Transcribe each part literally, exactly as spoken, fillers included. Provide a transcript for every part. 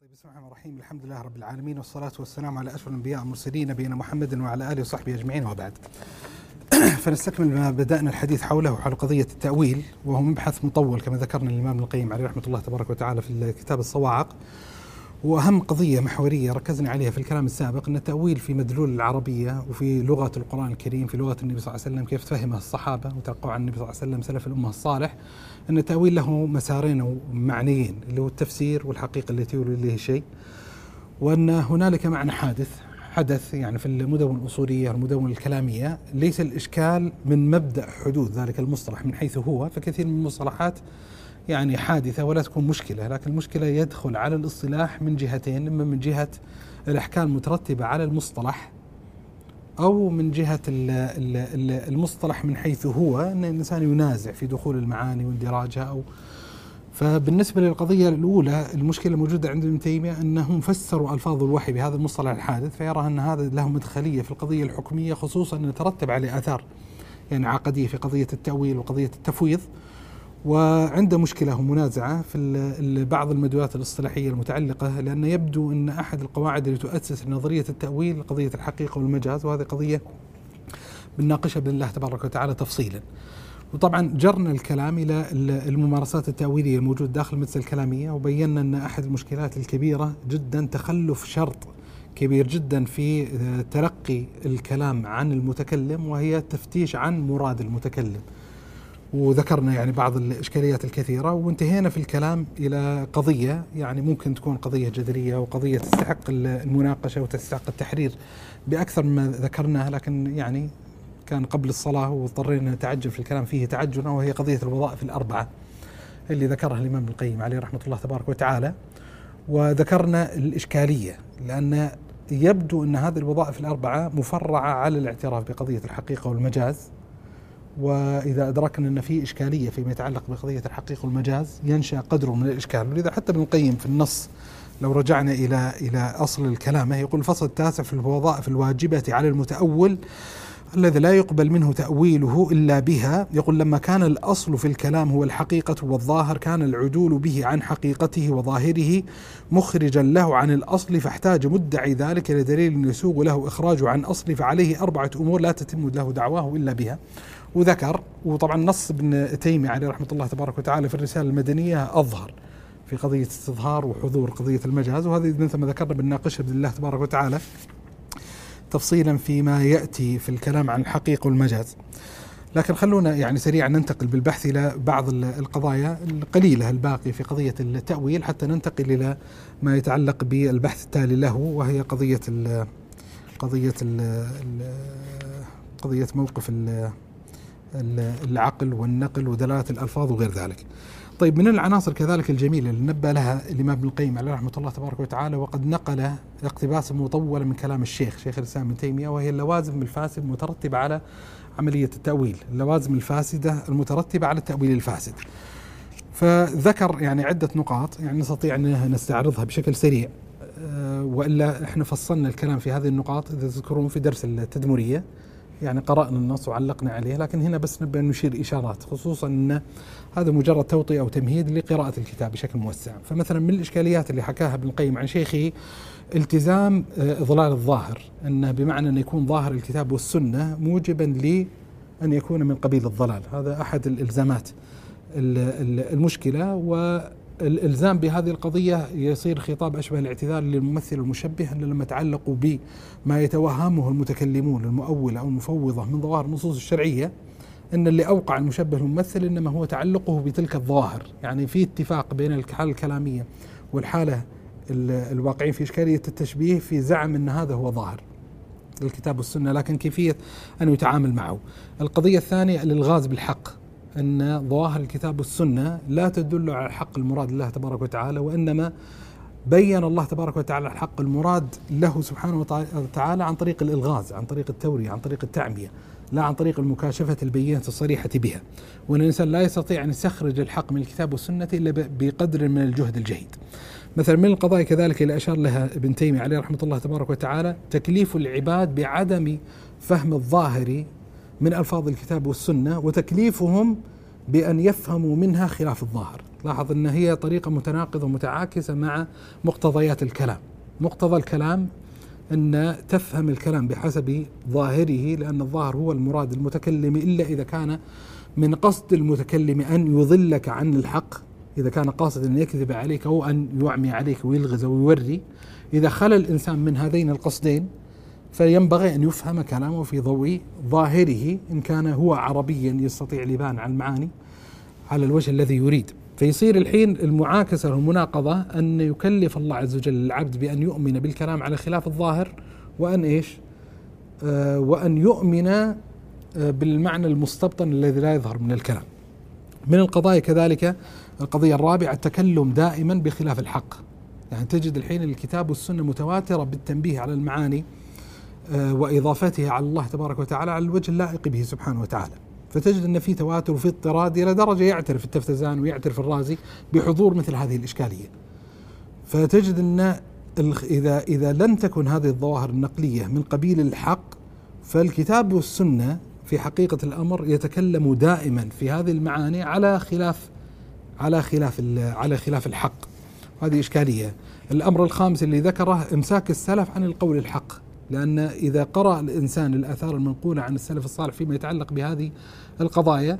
بسم الله الرحمن الرحيم. الحمد لله رب العالمين، والصلاة والسلام على أشرف الأنبياء والمرسلين نبينا محمد وعلى آله وصحبه أجمعين، وبعد. فنستكمل ما بدأنا الحديث حوله، حول قضية التأويل، وهو مبحث مطول كما ذكرنا الإمام ابن القيم عليه رحمة الله تبارك وتعالى في كتاب الصواعق. وأهم قضية محورية ركزنا عليها في الكلام السابق أن التأويل في مدلول العربية وفي لغة القرآن الكريم، في لغة النبي صلى الله عليه وسلم، كيف فهمه الصحابة وتلقوا عن النبي صلى الله عليه وسلم سلف الأمة الصالح، أن التأويل له مسارين ومعنيين، اللي هو التفسير والحقيقة التي يولي إليه شيء، وأن هنالك معنى حادث حدث يعني في المدون الأصولية والمدون الكلامية. ليس الإشكال من مبدأ حدوث ذلك المصطلح من حيث هو، فكثير من المصطلحات يعني حادثة ولا تكون مشكلة، لكن المشكلة يدخل على الاصطلاح من جهتين، إما من جهة الأحكام المترتبة على المصطلح، أو من جهة المصطلح من حيث هو أن الإنسان ينازع في دخول المعاني واندراجها. أو فبالنسبة للقضية الأولى، المشكلة الموجودة عند ابن تيمية أنهم فسروا ألفاظ الوحي بهذا المصطلح الحادث، فيرى أن هذا له مدخلية في القضية الحكمية، خصوصا أن يترتب عليه آثار يعني عقدية في قضية التأويل وقضية التفويض. وعنده مشكلة ومنازعة في بعض المدلولات الاصطلاحية المتعلقة، لأن يبدو أن أحد القواعد اللي تؤسس نظرية التأويل قضية الحقيقة والمجاز، وهذه قضية بنناقشها بإذن الله تبارك وتعالى تفصيلا. وطبعا جرنا الكلام إلى الممارسات التأويلية الموجودة داخل المدرسة الكلامية، وبينا أن أحد المشكلات الكبيرة جدا تخلف شرط كبير جدا في تلقي الكلام عن المتكلم، وهي التفتيش عن مراد المتكلم. وذكرنا يعني بعض الإشكاليات الكثيرة، وانتهينا في الكلام إلى قضية يعني ممكن تكون قضية جدلية، وقضية تستحق المناقشة وتستحق التحرير بأكثر مما ذكرناه، لكن يعني كان قبل الصلاة واضطرينا نتعجل في الكلام فيه تعجلا، وهي قضية الوظائف الأربعة اللي ذكرها الإمام ابن القيم عليه رحمة الله تبارك وتعالى. وذكرنا الإشكالية، لأن يبدو أن هذه الوظائف الأربعة مفرعة على الاعتراف بقضية الحقيقة والمجاز، وإذا أدركنا أن في إشكالية فيما يتعلق بقضية الحقيقة والمجاز ينشأ قدر من الإشكال. ولذا حتى ابن القيم في النص لو رجعنا إلى إلى أصل الكلام يقول: الفصل التاسع في الوظائف الواجبة على المتأول الذي لا يقبل منه تأويله إلا بها، يقول: لما كان الأصل في الكلام هو الحقيقة والظاهر، كان العدول به عن حقيقته وظاهره مخرجا له عن الأصل، فاحتاج مدعي ذلك إلى دليل يسوغ له إخراجه عن أصله، فعليه أربعة أمور لا تتم له دعواه إلا بها. وذكر، وطبعا نص ابن تيمية عليه رحمة الله تبارك وتعالى في الرسالة المدنية أظهر في قضية استظهار وحضور قضية المجاز، وهذه مثل ما ذكرنا بنناقشها بإذن الله تبارك وتعالى تفصيلا فيما يأتي في الكلام عن الحقيقة والمجاز. لكن خلونا يعني سريعا ننتقل بالبحث إلى بعض القضايا القليلة الباقية في قضية التأويل، حتى ننتقل إلى ما يتعلق بالبحث التالي له، وهي قضية ال قضية ال قضية موقف ال العقل والنقل ودلالة الألفاظ وغير ذلك. طيب، من العناصر كذلك الجميلة اللي نبه لها الإمام ابن القيم عليه رحمة الله تبارك وتعالى، وقد نقل اقتباسا مطولا من كلام الشيخ شيخ الإسلام ابن تيمية، وهي اللوازم الفاسد المترتبة على عملية التأويل، اللوازم الفاسدة المترتبة على التأويل الفاسد. فذكر يعني عدة نقاط يعني نستطيع أن نستعرضها بشكل سريع، وإلا احنا فصلنا الكلام في هذه النقاط إذا تذكرون في درس التدمرية، يعني قرأنا النص وعلقنا عليه، لكن هنا بس نبي نشير إشارات، خصوصا أن هذا مجرد توطئة أو تمهيد لقراءة الكتاب بشكل موسع. فمثلا من الإشكاليات اللي حكاها ابن القيم عن شيخه التزام إضلال الظاهر، أنه بمعنى أن يكون ظاهر الكتاب والسنة موجبا لأن يكون من قبيل الضلال. هذا أحد الإلزامات المشكلة، والإلزام بهذه القضية يصير خطاب أشبه الاعتذار للممثل المشبه، أن لما تعلقوا بما يتوهمه المتكلمون المؤولة أو المفوضة من ظواهر النصوص الشرعية، أن اللي أوقع المشبه الممثل إنما هو تعلقه بتلك الظواهر. يعني في اتفاق بين الحالة الكلامية والحالة الواقعين في إشكالية التشبيه في زعم أن هذا هو ظاهر الكتاب والسنة، لكن كيفية أن يتعامل معه. القضية الثانية الإلغاز بالحق، أن ظواهر الكتاب والسنة لا تدل على الحق المراد لله تبارك وتعالى، وإنما بين الله تبارك وتعالى الحق المراد له سبحانه وتعالى عن طريق الإلغاز، عن طريق التورية، عن طريق التعمية، لا عن طريق المكاشفة البينة الصريحة بها. وأن الإنسان لا يستطيع أن يستخرج الحق من الكتاب والسنة إلا بقدر من الجهد الجهيد. مثلا من القضايا كذلك اللي أشار لها ابن تيمية عليه رحمة الله تبارك وتعالى تكليف العباد بعدم فهم الظاهر من ألفاظ الكتاب والسنة، وتكليفهم بأن يفهموا منها خلاف الظاهر. لاحظ أن هي طريقة متناقضة ومتعاكسة مع مقتضيات الكلام. مقتضى الكلام أن تفهم الكلام بحسب ظاهره، لأن الظاهر هو المراد المتكلم، إلا إذا كان من قصد المتكلم أن يضلك عن الحق، إذا كان قاصد أن يكذب عليك أو أن يعمي عليك ويلغز ويوري. إذا خلى الإنسان من هذين القصدين فينبغي أن يفهم كلامه في ضوء ظاهره، إن كان هو عربيا يستطيع الإبان عن المعاني على الوجه الذي يريد. فيصير الحين المعاكسة والمناقضة أن يكلف الله عز وجل العبد بأن يؤمن بالكلام على خلاف الظاهر، وأن إيش آه وأن يؤمن آه بالمعنى المستبطن الذي لا يظهر من الكلام. من القضايا كذلك القضية الرابعة التكلم دائما بخلاف الحق. يعني تجد الحين الكتاب والسنة متواترة بالتنبيه على المعاني آه وإضافتها على الله تبارك وتعالى على الوجه اللائق به سبحانه وتعالى. فتجد أن في تواتر وفي اضطراد إلى درجة يعترف التفتزان ويعترف الرازي بحضور مثل هذه الإشكالية. فتجد أن إذا إذا لم تكن هذه الظواهر النقلية من قبيل الحق، فالكتاب والسنة في حقيقة الأمر يتكلم دائما في هذه المعاني على خلاف على خلاف على خلاف الحق. هذه إشكالية. الأمر الخامس اللي ذكره إمساك السلف عن القول الحق، لأن إذا قرأ الإنسان الآثار المنقولة عن السلف الصالح فيما يتعلق بهذه القضايا،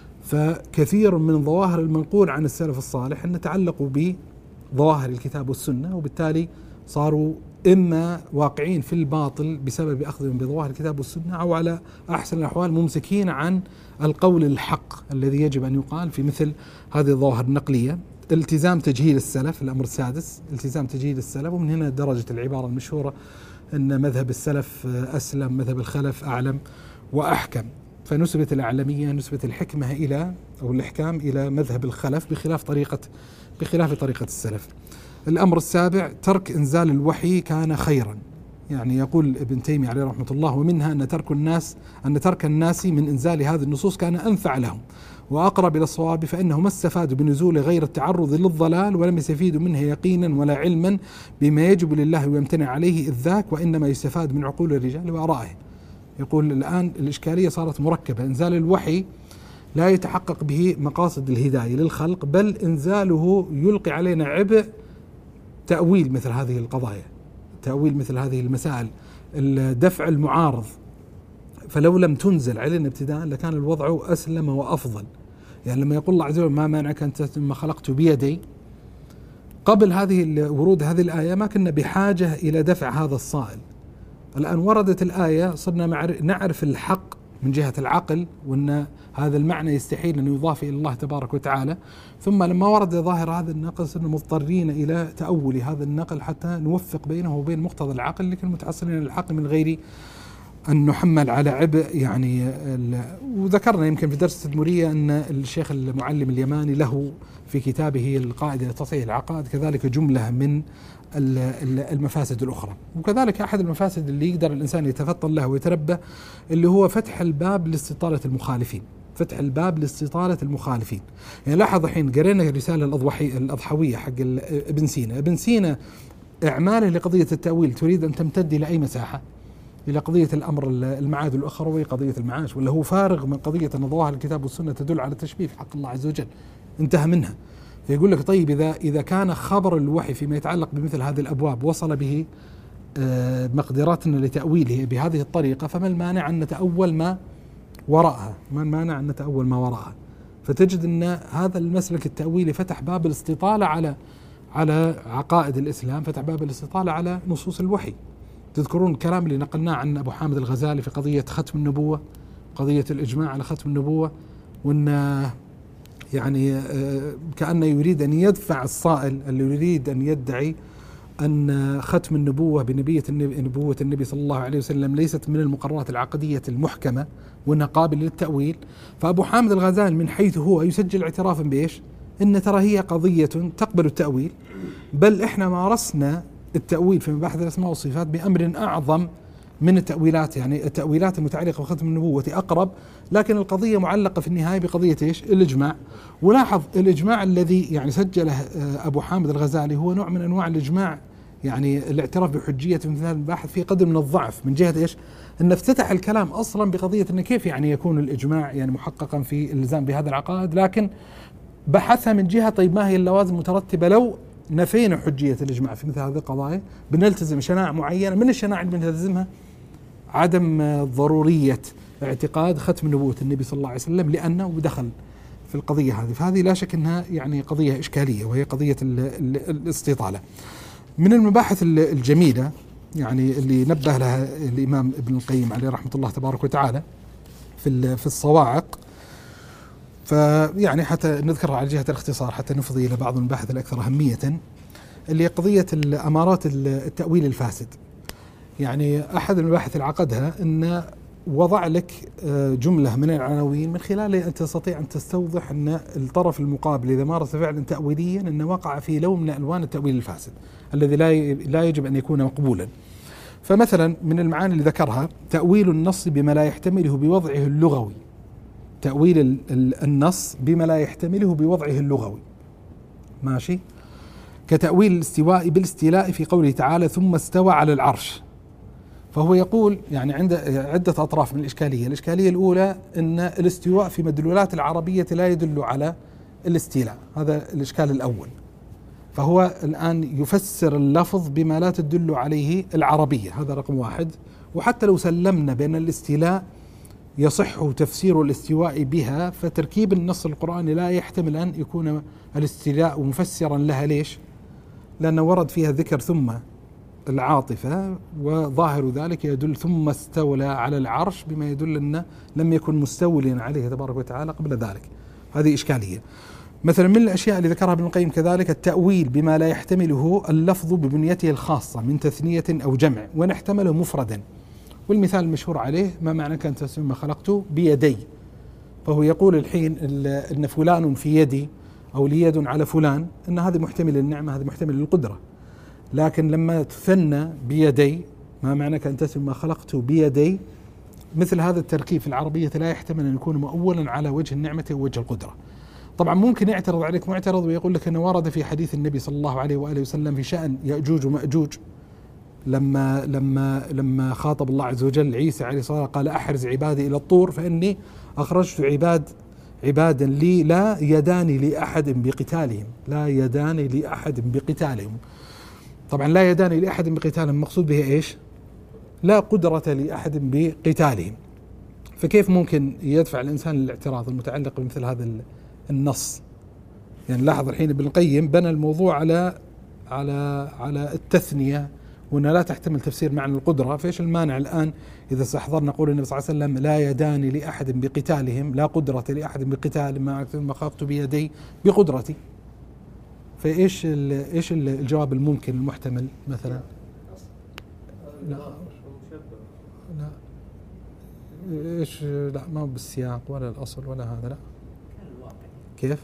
فكثير من ظواهر المنقول عن السلف الصالح أن تعلقوا بظواهر الكتاب والسنة، وبالتالي صاروا إما واقعين في الباطل بسبب أخذهم بظواهر الكتاب والسنة، أو على أحسن الأحوال ممسكين عن القول الحق الذي يجب أن يقال في مثل هذه الظواهر النقلية. التزام تجهيل السلف، الأمر السادس التزام تجهيل السلف. ومن هنا درجة العبارة المشهورة أن مذهب السلف أسلم، مذهب الخلف أعلم وأحكم. فنسبة الأعلمية نسبة الحكمة إلى أو الإحكام إلى مذهب الخلف بخلاف طريقة بخلاف طريقة السلف. الأمر السابع ترك إنزال الوحي كان خيرا. يعني يقول ابن تيمية عليه رحمة الله: ومنها أن ترك الناس أن ترك الناس من إنزال هذه النصوص كان أنفع لهم وأقرب إلى الصواب، فإنه ما استفادوا بنزول غير التعرض للضلال، ولم يستفيدوا منه يقينا ولا علما بما يجب لله ويمتنع عليه إذ ذاك، وإنما يستفاد من عقول الرجال وآرائهم. يقول الآن الإشكالية صارت مركبة. إنزال الوحي لا يتحقق به مقاصد الهداية للخلق، بل إنزاله يلقي علينا عبء تأويل مثل هذه القضايا، تأويل مثل هذه المسائل، دفع المعارض. فلو لم تنزل علينا ابتداء لكان الوضع أسلم وأفضل. يعني لما يقول الله عز وجل: ما مانعك أن ثم خلقت بيدي، قبل هذه ورود هذه الآية ما كنا بحاجة إلى دفع هذا الصائل. الآن وردت الآية صرنا نعرف الحق من جهة العقل، وأن هذا المعنى يستحيل أن يضاف إلى الله تبارك وتعالى. ثم لما ورد ظاهر هذا النقل صرنا مضطرين إلى تأول هذا النقل حتى نوفق بينه وبين مقتضى العقل، لكن متحصلين الحق من غير أن نحمل على عبء. يعني وذكرنا يمكن في درس التدمرية أن الشيخ المعلم اليماني له في كتابه القاعدة لتصحيح العقائد كذلك جملة من المفاسد الأخرى. وكذلك أحد المفاسد اللي يقدر الإنسان يتفطن له ويتنبه اللي هو فتح الباب لاستطالة المخالفين، فتح الباب لاستطالة المخالفين. يعني لاحظ الحين قرينا الرسالة الأضحوية الأضحوية حق ابن سينا. ابن سينا إعماله لقضية التأويل تريد أن تمتد إلى أي مساحة؟ إلى قضية الأمر المعاد الأخروي، قضية المعاش، ولا هو فارغ من قضية أن ظواهر الكتاب والسنة تدل على التشبيه في حق الله عز وجل، انتهى منها. فيقول لك: طيب إذا إذا كان خبر الوحي فيما يتعلق بمثل هذه الأبواب وصل به مقدراتنا لتأويله بهذه الطريقة، فما المانع أن نتأول ما وراءها؟ ما المانع أن نتأول ما وراءها؟ فتجد أن هذا المسلك التأويلي فتح باب الاستطالة على على عقائد الإسلام، فتح باب الاستطالة على نصوص الوحي. تذكرون الكلام اللي نقلناه عن أبو حامد الغزالي في قضية ختم النبوة، قضية الإجماع على ختم النبوة، وأن يعني كأنه يريد أن يدفع الصائل اللي يريد أن يدعي أن ختم النبوة بنبية نبوة النبي صلى الله عليه وسلم ليست من المقررات العقدية المحكمة وأنها قابل للتأويل. فأبو حامد الغزالي من حيث هو يسجل اعترافا بإيش؟ إن ترى هي قضية تقبل التأويل، بل إحنا مارسنا التأويل في مباحث الأسماء والصفات بأمر أعظم من التأويلات. يعني التأويلات المتعلقة بختم النبوة أقرب، لكن القضية معلقة في النهاية بقضية إيش؟ الإجماع. ولاحظ الإجماع الذي يعني سجله أبو حامد الغزالي هو نوع من أنواع الإجماع يعني الاعتراف بحجية مثل هذا الباحث في قدر من الضعف من جهة إيش؟ أن افتتح الكلام أصلا بقضية أن كيف يعني يكون الإجماع يعني محققا في الالتزام بهذا العقائد، لكن بحثها من جهة طيب ما هي اللوازم المترتبة لو نفينا حجية الإجماع في مثل هذه القضايا، بنلتزم شناعة معينة من الشناعة اللي بنلتزمها عدم ضرورية اعتقاد ختم نبوة النبي صلى الله عليه وسلم لأنه دخل في القضية هذه. فهذه لا شك أنها يعني قضية إشكالية، وهي قضية ال ال الاستطالة. من المباحث الجميلة يعني اللي نبه لها الإمام ابن القيم عليه رحمة الله تبارك وتعالى في في الصواعق، فيعني حتى نذكرها على جهة الاختصار حتى نفضي إلى بعض المباحث الأكثر أهمية، اللي هي قضية الأمارات التأويل الفاسد. يعني أحد المباحث اللي عقدها أن وضع لك جملة من العناوين من خلالها أن تستطيع أن تستوضح أن الطرف المقابل إذا مارس فعلا تأويليا أنه وقع في لون من ألوان التأويل الفاسد الذي لا لا يجب أن يكون مقبولا. فمثلا من المعاني اللي ذكرها تأويل النص بما لا يحتمله بوضعه اللغوي، تأويل النص بما لا يحتمله بوضعه اللغوي، ماشي، كتأويل الاستواء بالاستيلاء في قوله تعالى ثم استوى على العرش. فهو يقول يعني عند عدة أطراف من الإشكالية. الإشكالية الأولى أن الاستواء في مدلولات العربية لا يدل على الاستيلاء، هذا الإشكال الأول. فهو الآن يفسر اللفظ بما لا تدل عليه العربية، هذا رقم واحد. وحتى لو سلمنا بأن الاستيلاء يصح تفسير الاستواء بها، فتركيب النص القرآني لا يحتمل أن يكون الاستيلاء مفسرا لها. ليش؟ لأنه ورد فيها ذكر ثم العاطفة، وظاهر ذلك يدل ثم استولى على العرش بما يدل أنه لم يكن مستوليا عليه تبارك وتعالى قبل ذلك. هذه إشكالية. مثلا من الأشياء اللي ذكرها ابن القيم كذلك التأويل بما لا يحتمله اللفظ ببنيته الخاصة من تثنية أو جمع ونحتمله مفردا. والمثال المشهور عليه ما معنى كان تسمى ما خلقته بيدي، فهو يقول الحين أن فلان في يدي أو لي يد على فلان، أن هذا محتمل للنعمة، هذا محتمل للقدرة. لكن لما تثنى بيدي ما معنى كان تسمى ما خلقته بيدي، مثل هذا التركيب في العربية لا يحتمل أن يكون مؤولا على وجه النعمة ووجه القدرة. طبعا ممكن يعترض عليك معترض ويقول لك أنه ورد في حديث النبي صلى الله عليه وآله وسلم في شأن يأجوج ومأجوج لما لما لما خاطب الله عز وجل عيسى عليه الصلاة والسلام قال أحرز عبادي إلى الطور فإني أخرجت عباد عبادا لي لا يدان لأحد بقتالهم، لا يدان لأحد بقتالهم. طبعا لا يدان لأحد بقتالهم مقصود به إيش؟ لا قدرة لأحد بقتالهم. فكيف ممكن يدفع الإنسان للاعتراض المتعلق بمثل هذا النص؟ يعني لاحظ الحين ابن القيم بنى الموضوع على على على التثنية وأنها لا تحتمل تفسير معنى القدرة. فإيش المانع الآن إذا استحضرنا قول النبي صلى الله عليه وسلم لا يدان لأحد بقتالهم، لا قدرة لأحد بقتالهم ما خلقت بيدي بقدرتي. فإيش إيش الجواب الممكن المحتمل مثلا؟ لا لا إيش لا ما بالسياق ولا الأصل ولا هذا. لا كيف؟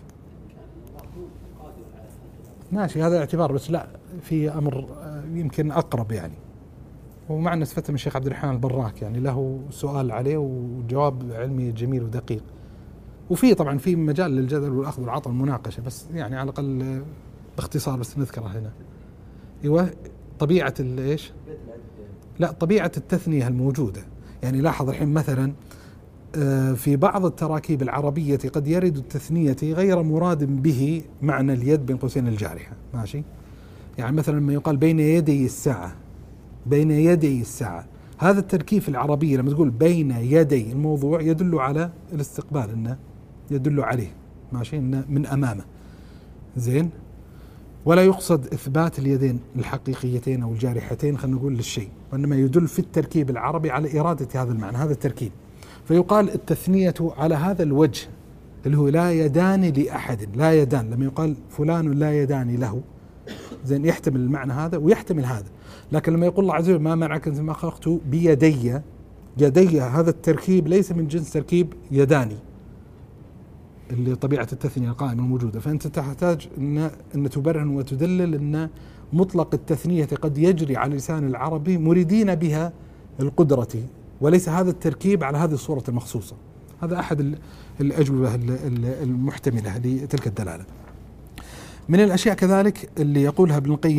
ماشي هذا اعتبار، بس لا في أمر يمكن أقرب يعني، ومعنا استفدت من الشيخ عبد الرحمن البراك يعني له سؤال عليه وجواب علمي جميل ودقيق، وفي طبعا في مجال للجدل والأخذ والعطاء والمناقشة، بس يعني على الأقل باختصار بس نذكره هنا. ايوه طبيعة ايش؟ لا طبيعة التثنية الموجودة. يعني لاحظ الحين مثلا في بعض التراكيب العربية قد يرد التثنية غير مراد به معنى اليد بين قوسين الجارحة، ماشي؟ يعني مثلا لما يقال بين يدي الساعة، بين يدي الساعة، هذا التركيب في العربية لما تقول بين يدي الموضوع يدل على الاستقبال، انه يدل عليه، ماشي، انه من امامه، زين، ولا يقصد اثبات اليدين الحقيقيتين او الجارحتين خلينا نقول للشيء، وانما يدل في التركيب العربي على إرادة هذا المعنى، هذا التركيب. فيقال التثنية على هذا الوجه اللي هو لا يدان لأحد، لا يدان، لما يقال فلان لا يدان له، زين، يحتمل المعنى هذا ويحتمل هذا. لكن لما يقول الله عز وجل ما منعك ما خلقت بيدي، يدي هذا التركيب ليس من جنس تركيب يداني اللي طبيعة التثنية القائمة الموجودة. فأنت تحتاج أن, أن تبرهن وتدلل أن مطلق التثنية قد يجري على لسان العربي مريدين بها القدرة، وليس هذا التركيب على هذه الصورة المخصوصة. هذا أحد الأجوبة المحتملة لتلك الدلالة. من الأشياء كذلك اللي يقولها ابن القيم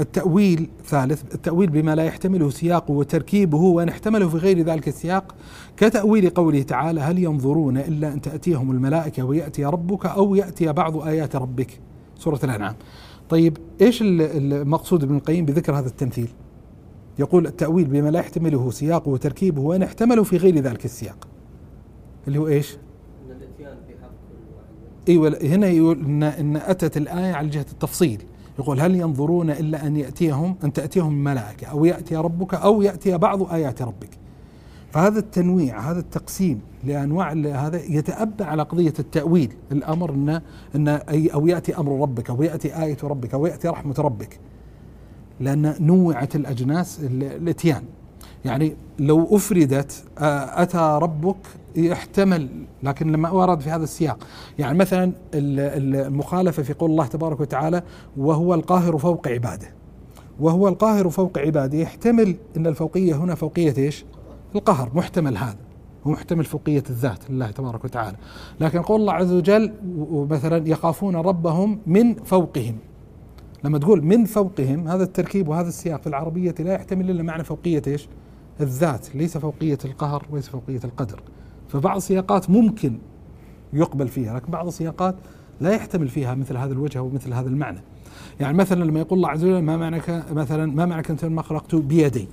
التأويل ثالث، التأويل بما لا يحتمله سياقه وتركيبه وأن احتمله في غير ذلك السياق، كتأويل قوله تعالى: هل ينظرون إلا أن تأتيهم الملائكة ويأتي ربك أو يأتي بعض آيات ربك، سورة الأنعام. طيب إيش المقصود ابن القيم بذكر هذا التمثيل؟ يقول التأويل بما لا يحتمله سياقه وتركيبه وأن احتمله في غير ذلك السياق، اللي هو إيش؟ إن الإتيان في حق كل واحد. أيوة، هنا يقول إن, إن أتت الآية على جهة التفصيل، يقول: هل ينظرون إلا أن يأتيهم أن تأتيهم الملائكة أو يأتي ربك أو يأتي بعض آيات ربك. فهذا التنويع، هذا التقسيم لأنواع هذا يتأبى على قضية التأويل، الأمر إن إن أي أو يأتي أمر ربك أو يأتي آية ربك أو يأتي رحمة ربك، لأن نوعت الأجناس الإتيان. يعني لو أفردت أتى ربك يحتمل، لكن لما ورد في هذا السياق، يعني مثلا المخالفة في قول الله تبارك وتعالى: وهو القاهر فوق عباده، وهو القاهر فوق عباده، يحتمل أن الفوقية هنا فوقية إيش؟ القهر، محتمل هذا، ومحتمل فوقية الذات لله تبارك وتعالى. لكن قول الله عز وجل مثلا: يخافون ربهم من فوقهم، لما تقول من فوقهم، هذا التركيب وهذا السياق في العربية لا يحتمل إلا معنى فوقية إيش؟ الذات، ليس فوقية القهر وليس فوقية القدر. فبعض السياقات ممكن يقبل فيها، لكن بعض السياقات لا يحتمل فيها مثل هذا الوجه ومثل هذا المعنى. يعني مثلا لما يقول الله عز وجل: ما معنى مثلا ما معنى أنت ما خلقت بيدي،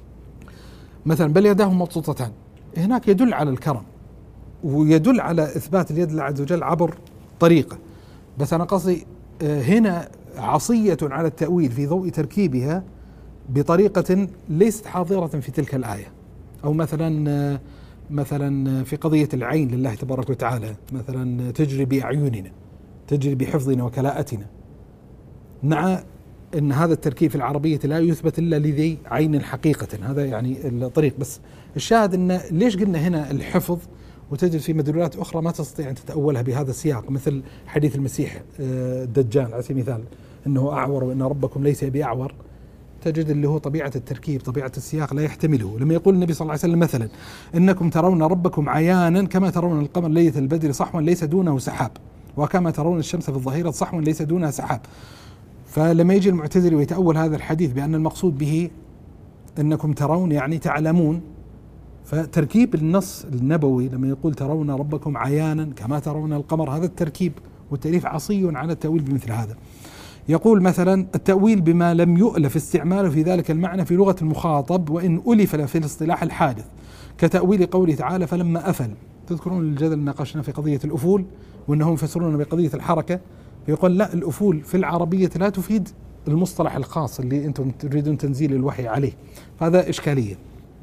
مثلا بل يداه مبسوطتان، هناك يدل على الكرم ويدل على إثبات اليد لله عز وجل عبر طريقة، بس أنا قصدي هنا عصية على التأويل في ضوء تركيبها بطريقة ليست حاضرة في تلك الآية. أو مثلا مثلا في قضية العين لله تبارك وتعالى، مثلا تجري بأعيننا، تجري بحفظنا وكلاءتنا، مع أن هذا التركيب في العربية لا يثبت إلا لذي عين حقيقة، هذا يعني الطريق. بس الشاهد أن ليش قلنا هنا الحفظ وتجد في مدلولات أخرى ما تستطيع أن تتأولها بهذا السياق، مثل حديث المسيح الدجال على سبيل المثال أنه أعور وأن ربكم ليس بأعور، تجد اللي هو طبيعة التركيب، طبيعة السياق لا يحتمله. لما يقول النبي صلى الله عليه وسلم مثلا: إنكم ترون ربكم عيانا كما ترون القمر ليلة البدر صحوا ليس دونه سحاب، وكما ترون الشمس في الظهيرة صحوا ليس دونها سحاب. فلما يجي المعتزلي ويتأول هذا الحديث بأن المقصود به أنكم ترون يعني تعلمون، فتركيب النص النبوي لما يقول ترون ربكم عيانا كما ترون القمر، هذا التركيب والتأليف عصي على التأويل بمثل هذا. يقول مثلا: التأويل بما لم يؤلف استعماله في ذلك المعنى في لغة المخاطب وإن ألف في الاصطلاح الحادث، كتأويل قوله تعالى: فلما أفل. تذكرون الجدل ناقشنا في قضية الأفول وأنهم يفسرون بقضية الحركة، فيقول لا، الأفول في العربية لا تفيد المصطلح الخاص اللي أنتم تريدون تنزيل الوحي عليه، فهذا إشكالية.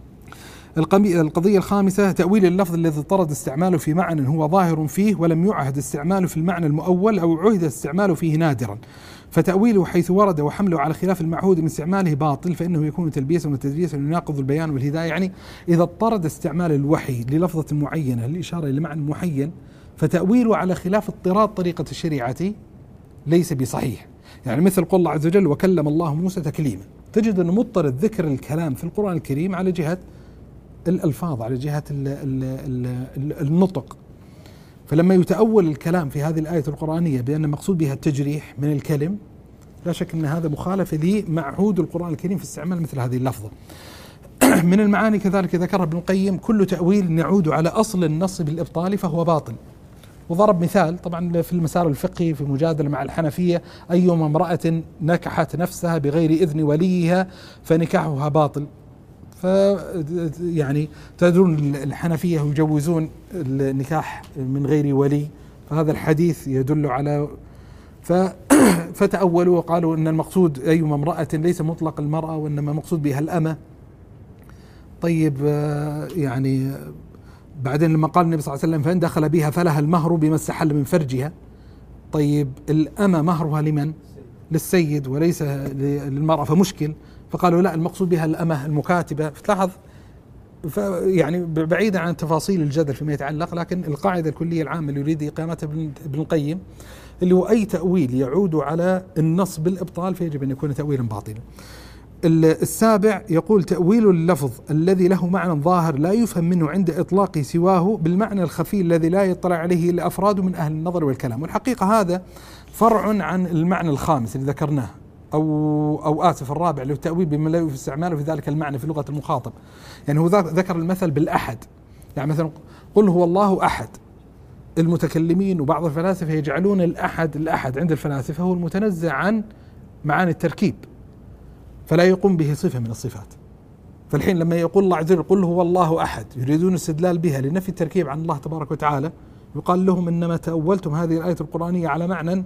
القضية الخامسة: تأويل اللفظ الذي طرد استعماله في معنى هو ظاهر فيه ولم يعهد استعماله في المعنى المؤول أو عهد استعماله فيه نادرا، فتأويله حيث ورد وحمله على خلاف المعهود من استعماله باطل، فإنه يكون تلبيسا وتدليسا يناقض البيان والهداية. يعني إذا اضطرد استعمال الوحي للفظة معينة للإشارة إلى معنى معين، فتأويله على خلاف اضطراد طريقة الشريعة ليس بصحيح. يعني مثل قول الله عز وجل: وكلم الله موسى تكليما، تجد أنه مضطرد ذكر الكلام في القرآن الكريم على جهة الألفاظ، على جهة ال ال ال النطق. فلما يتأول الكلام في هذه الآية القرآنية بأن مقصود بها التجريح من الكلم، لا شك أن هذا مخالف لمعهود القرآن الكريم في استعمال مثل هذه اللفظة. من المعاني كذلك ذكرها ابن القيم: كل تأويل يعود على أصل النص بالإبطال فهو باطل. وضرب مثال طبعا في المسار الفقهي في مجادلة مع الحنفية: أيما امرأة نكحت نفسها بغير إذن وليها فنكاحها باطل. ف يعني تدرون الحنفية يجوزون النكاح من غير ولي، فهذا الحديث يدل على ف فتأولوا وقالوا أن المقصود أيما امرأة ليس مطلق المرأة وإنما مقصود بها الأمة. طيب يعني بعدين لما قال النبي صلى الله عليه وسلم: فإن دخل بها فلها المهر بما استحل من فرجها. طيب الأمة مهرها لمن؟ للسيد وليس للمرأة، فمشكل. فقالوا لا، المقصود بها الأمة المكاتبة. فتلاحظ يعني بعيدا عن تفاصيل الجدل فيما يتعلق، لكن القاعدة الكلية العامة اللي يريد إقامتها ابن القيم اللي هو أي تأويل يعود على النص بالإبطال فيجب أن يكون تأويلا باطلا. السابع: يقول تأويل اللفظ الذي له معنى ظاهر لا يفهم منه عند إطلاق سواه بالمعنى الخفي الذي لا يطلع عليه إلا أفراد من أهل النظر والكلام. والحقيقة هذا فرع عن المعنى الخامس اللي ذكرناه، أو أو آسف الرابع اللي هو التأويل بما لا يوفي استعماله في ذلك المعنى في لغة المخاطب. يعني هو ذكر المثل بالأحد، يعني مثلا قل هو الله أحد. المتكلمين وبعض الفلاسفة يجعلون الأحد الأحد عند الفلاسفة هو المتنزه عن معاني التركيب، فلا يقوم به صفة من الصفات. فالحين لما يقول الله عز وجل قل هو الله أحد يريدون استدلال بها لنفي التركيب عن الله تبارك وتعالى، يقال لهم إنما تأولتم هذه الآية القرآنية على معنى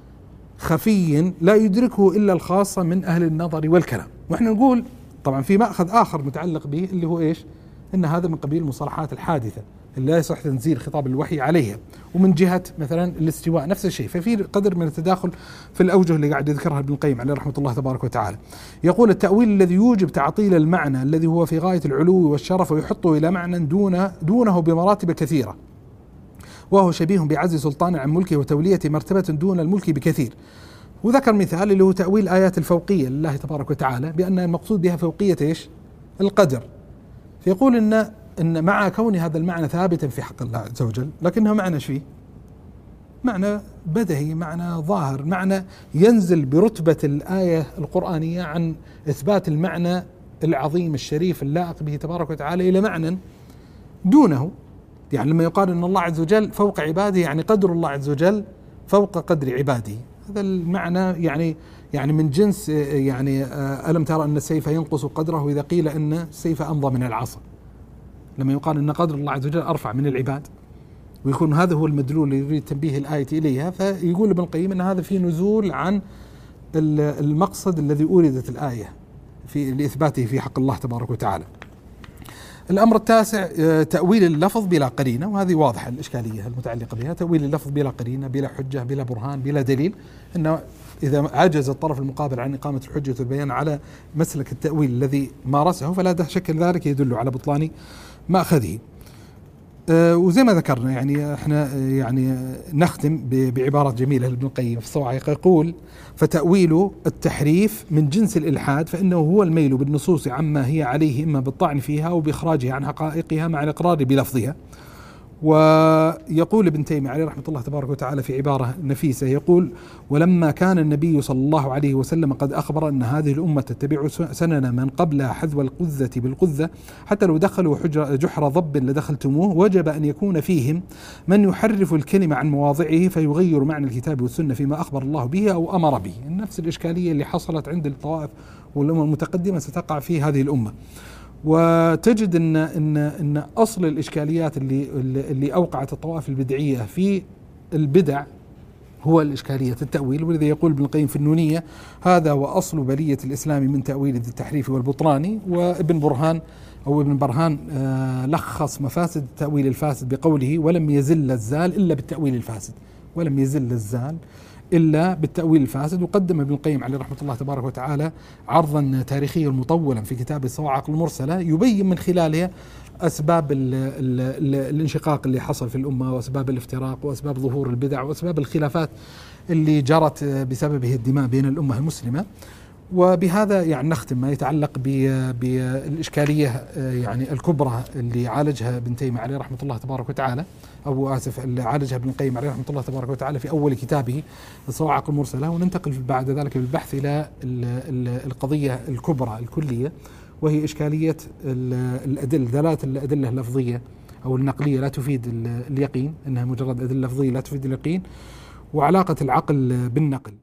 خفي لا يدركه إلا الخاصة من أهل النظر والكلام. وإحنا نقول طبعا في مأخذ آخر متعلق به اللي هو إيش؟ إن هذا من قبيل المصطلحات الحادثة اللي لا يصح تنزيل خطاب الوحي عليها. ومن جهة مثلا الاستواء نفس الشيء، ففي قدر من التداخل في الأوجه اللي قاعد يذكرها ابن القيم عليه رحمة الله تبارك وتعالى. يقول التأويل الذي يوجب تعطيل المعنى الذي هو في غاية العلو والشرف ويحطه إلى معنى دون دونه بمراتب كثيرة، وهو شبيه بعزل سلطان عن ملكه وتولية مرتبة دون الملك بكثير. وذكر مثال اللي هو تأويل آيات الفوقية لله تبارك وتعالى بأن المقصود بها فوقية إيش؟ القدر. فيقول إن إن مع كون هذا المعنى ثابتا في حق الله عز وجل، لكنه معنى شيء معنى بدهي، معنى ظاهر، معنى ينزل برتبة الآية القرآنية عن إثبات المعنى العظيم الشريف اللائق به تبارك وتعالى إلى معنى دونه. يعني لما يقال أن الله عز وجل فوق عباده، يعني قدر الله عز وجل فوق قدر عباده. هذا المعنى يعني يعني من جنس يعني ألم ترى أن السيف ينقص قدره إذا قيل أن السيف أمضى من العصا. لما يقال أن قدر الله عز وجل أرفع من العباد ويكون هذا هو المدلول اللي يريد تنبيه الآية إليها، فيقول ابن القيم أن هذا فيه نزول عن المقصد الذي أوردت الآية في لإثباته في حق الله تبارك وتعالى. الأمر التاسع تأويل اللفظ بلا قرينة، وهذه واضحة الإشكالية المتعلقة بها. تأويل اللفظ بلا قرينة، بلا حجة، بلا برهان، بلا دليل. إنه إذا عجز الطرف المقابل عن إقامة الحجة والبيان على مسلك التأويل الذي مارسه فلا شك ذلك يدل على بطلان مأخذه. أه وزي ما ذكرنا يعني احنا يعني نختم بعبارة جميلة لابن القيم في الصواعق، يقول فتأويل التحريف من جنس الإلحاد، فإنه هو الميل بالنصوص عما هي عليه إما بالطعن فيها وبإخراجها عن حقائقها مع الإقرار بلفظها. ويقول ابن تيمية عليه رحمة الله تبارك وتعالى في عبارة نفيسة، يقول ولما كان النبي صلى الله عليه وسلم قد أخبر أن هذه الأمة تتبع سنن من قبلها حذو القذة بالقذة حتى لو دخلوا جحر ضب لدخلتموه، وجب أن يكون فيهم من يحرف الكلمة عن مواضعه فيغير معنى الكتاب والسنة فيما أخبر الله به أو أمر به. نفس الإشكالية اللي حصلت عند الطوائف والأمم المتقدمة ستقع في هذه الأمة. وتجد ان ان ان اصل الاشكاليات اللي اللي اوقعت الطوائف البدعيه في البدع هو الاشكاليه التاويل. ولذا يقول ابن القيم في النونيه هذا واصل بليه الاسلام من تاويل ذي التحريف والبطلان. وابن برهان او ابن برهان آه لخص مفاسد التاويل الفاسد بقوله ولم يزل الزال الا بالتاويل الفاسد، ولم يزل الزال إلا بالتأويل الفاسد. وقدم ابن القيم عليه رحمة الله تبارك وتعالى عرضا تاريخيا مطولا في كتاب الصواعق المرسلة يبين من خلالها أسباب ال ال ال الانشقاق اللي حصل في الأمة، وأسباب الافتراق، وأسباب ظهور البدع، وأسباب الخلافات اللي جرت بسببه الدماء بين الأمة المسلمة. وبهذا يعني نختم ما يتعلق بالإشكالية يعني الكبرى اللي عالجها ابن تيمية عليه رحمة الله تبارك وتعالى، أو آسف اللي عالجها ابن القيم عليه رحمة الله تبارك وتعالى في أول كتابه الصواعق المرسلة. وننتقل بعد ذلك بالبحث إلى القضية الكبرى الكلية، وهي إشكالية الأدلة، دلالة الأدلة اللفظية أو النقلية لا تفيد اليقين، إنها مجرد أدلة لفظية لا تفيد اليقين، وعلاقة العقل بالنقل.